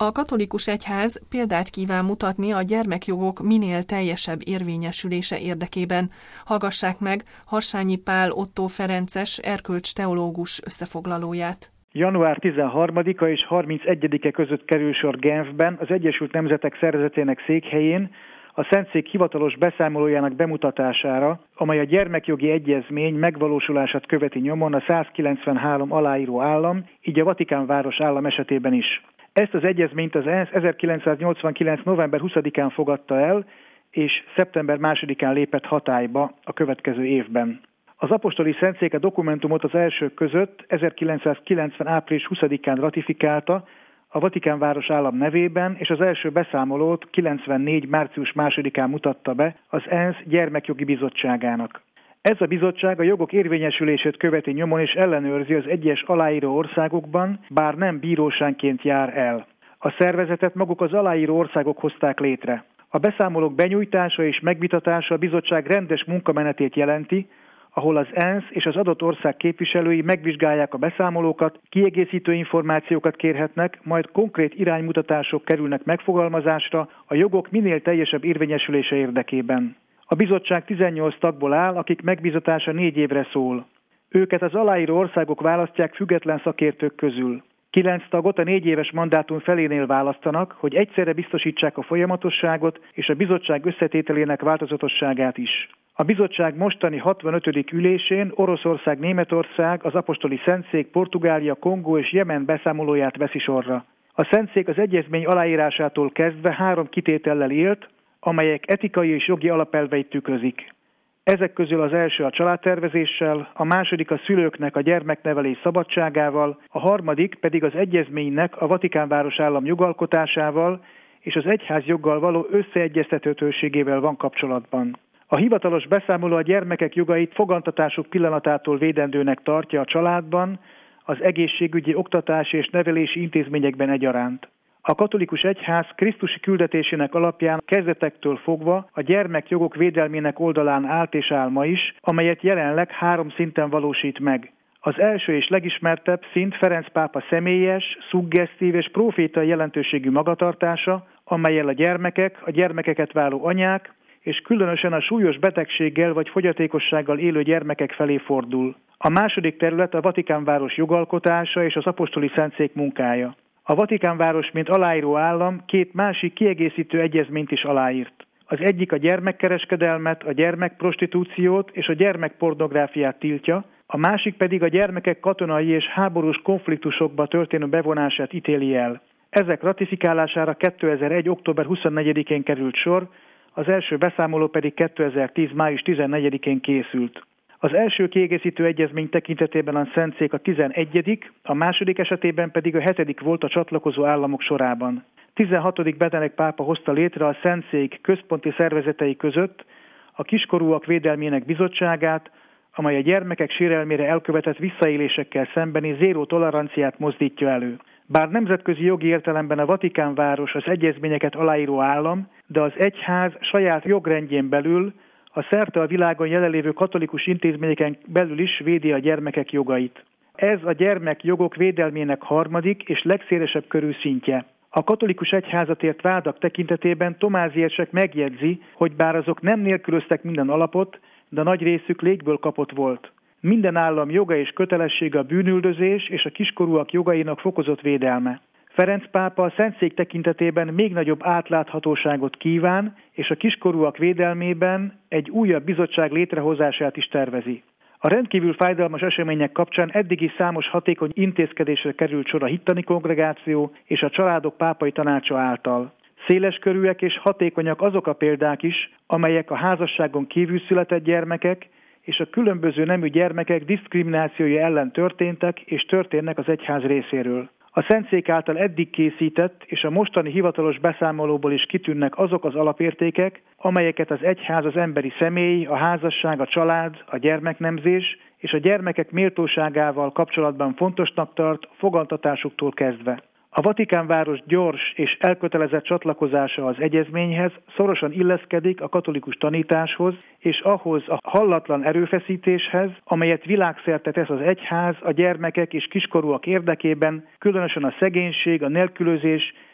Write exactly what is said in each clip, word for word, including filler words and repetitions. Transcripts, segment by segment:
A katolikus egyház példát kíván mutatni a gyermekjogok minél teljesebb érvényesülése érdekében. Hallgassák meg Harsányi Pál Ottó Ferences erkölcsteológus összefoglalóját. január tizenharmadika és harmincegyedike között kerül sor Genfben, az Egyesült Nemzetek Szervezetének székhelyén a Szentszék hivatalos beszámolójának bemutatására, amely a gyermekjogi egyezmény megvalósulását követi nyomon a százkilencvenhárom aláíró állam, így a Vatikánváros állam esetében is. Ezt az egyezményt az ENSZ ezerkilencszáznyolcvankilenc november huszadikán fogadta el, és szeptember másodikán lépett hatályba a következő évben. Az apostoli szentszék a dokumentumot az elsők között ezerkilencszázkilencven április huszadikán ratifikálta a Vatikánváros állam nevében, és az első beszámolót kilencvennégy március másodikán mutatta be az ENSZ gyermekjogi bizottságának. Ez a bizottság a jogok érvényesülését követi nyomon és ellenőrzi az egyes aláíró országokban, bár nem bíróságként jár el. A szervezetet maguk az aláíró országok hozták létre. A beszámolók benyújtása és megvitatása a bizottság rendes munkamenetét jelenti, ahol az ENSZ és az adott ország képviselői megvizsgálják a beszámolókat, kiegészítő információkat kérhetnek, majd konkrét iránymutatások kerülnek megfogalmazásra a jogok minél teljesebb érvényesülése érdekében. A bizottság tizennyolc tagból áll, akik megbízatása négy évre szól. Őket az aláíró országok választják független szakértők közül. Kilenc tagot a négy éves mandátum felénél választanak, hogy egyszerre biztosítsák a folyamatosságot és a bizottság összetételének változatosságát is. A bizottság mostani hatvanötödik ülésén Oroszország, Németország, az apostoli szentszék, Portugália, Kongó és Jemen beszámolóját veszi sorra. A szentszék az egyezmény aláírásától kezdve három kitétellel élt, amelyek etikai és jogi alapelveit tükrözik. Ezek közül az első a családtervezéssel, a második a szülőknek a gyermeknevelés szabadságával, a harmadik pedig az egyezménynek a Vatikánváros állam jogalkotásával és az egyház joggal való összeegyeztethetőségével van kapcsolatban. A hivatalos beszámoló a gyermekek jogait fogantatásuk pillanatától védendőnek tartja a családban, az egészségügyi, oktatási és nevelési intézményekben egyaránt. A katolikus egyház krisztusi küldetésének alapján kezdetektől fogva a gyermekjogok védelmének oldalán állt és áll ma is, amelyet jelenleg három szinten valósít meg. Az első és legismertebb szint Ferenc pápa személyes, szuggesztív és profétai jelentőségű magatartása, amellyel a gyermekek, a gyermekeket váló anyák, és különösen a súlyos betegséggel vagy fogyatékossággal élő gyermekek felé fordul. A második terület a Vatikánváros jogalkotása és az apostoli szentszék munkája. A Vatikánváros, mint aláíró állam, két másik kiegészítő egyezményt is aláírt. Az egyik a gyermekkereskedelmet, a gyermekprostitúciót és a gyermekpornográfiát tiltja, a másik pedig a gyermekek katonai és háborús konfliktusokba történő bevonását ítéli el. Ezek ratifikálására kétezer-egy. október huszonnegyedikén került sor, az első beszámoló pedig kétezer-tíz. május tizennegyedikén készült. Az első kiegészítő egyezmény tekintetében a szentszék a tizenegyedik, a második esetében pedig a hetedik volt a csatlakozó államok sorában. tizenhatodik Benedek pápa hozta létre a szentszék központi szervezetei között a kiskorúak védelmének bizottságát, amely a gyermekek sérelmére elkövetett visszaélésekkel szembeni zéró toleranciát mozdítja elő. Bár nemzetközi jogi értelemben a Vatikánváros az egyezményeket aláíró állam, de az egyház saját jogrendjén belül a szerte a világon jelenlévő katolikus intézményeken belül is védi a gyermekek jogait. Ez a gyermekjogok védelmének harmadik és legszélesebb körű szintje. A katolikus egyházat ért vádak tekintetében Tomázy érsek megjegyzi, hogy bár azok nem nélkülöztek minden alapot, de nagy részük légből kapott volt. Minden állam joga és kötelessége a bűnüldözés és a kiskorúak jogainak fokozott védelme. Ferenc pápa a szentszék tekintetében még nagyobb átláthatóságot kíván, és a kiskorúak védelmében egy újabb bizottság létrehozását is tervezi. A rendkívül fájdalmas események kapcsán eddig is számos hatékony intézkedésre került sor a hittani kongregáció és a családok pápai tanácsa által. Széleskörűek és hatékonyak azok a példák is, amelyek a házasságon kívül született gyermekek és a különböző nemű gyermekek diszkriminációja ellen történtek és történnek az egyház részéről. A szentszék által eddig készített és a mostani hivatalos beszámolóból is kitűnnek azok az alapértékek, amelyeket az egyház az emberi személy, a házasság, a család, a gyermeknemzés és a gyermekek méltóságával kapcsolatban fontosnak tart fogantatásuktól kezdve. A Vatikánváros gyors és elkötelezett csatlakozása az egyezményhez szorosan illeszkedik a katolikus tanításhoz és ahhoz a hallatlan erőfeszítéshez, amelyet világszerte tesz az egyház a gyermekek és kiskorúak érdekében, különösen a szegénység, a nélkülözés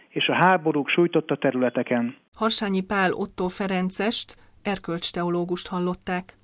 és a háborúk sújtotta területeken. Harsányi Pál Ottó ferencest, erkölcsteológust hallották.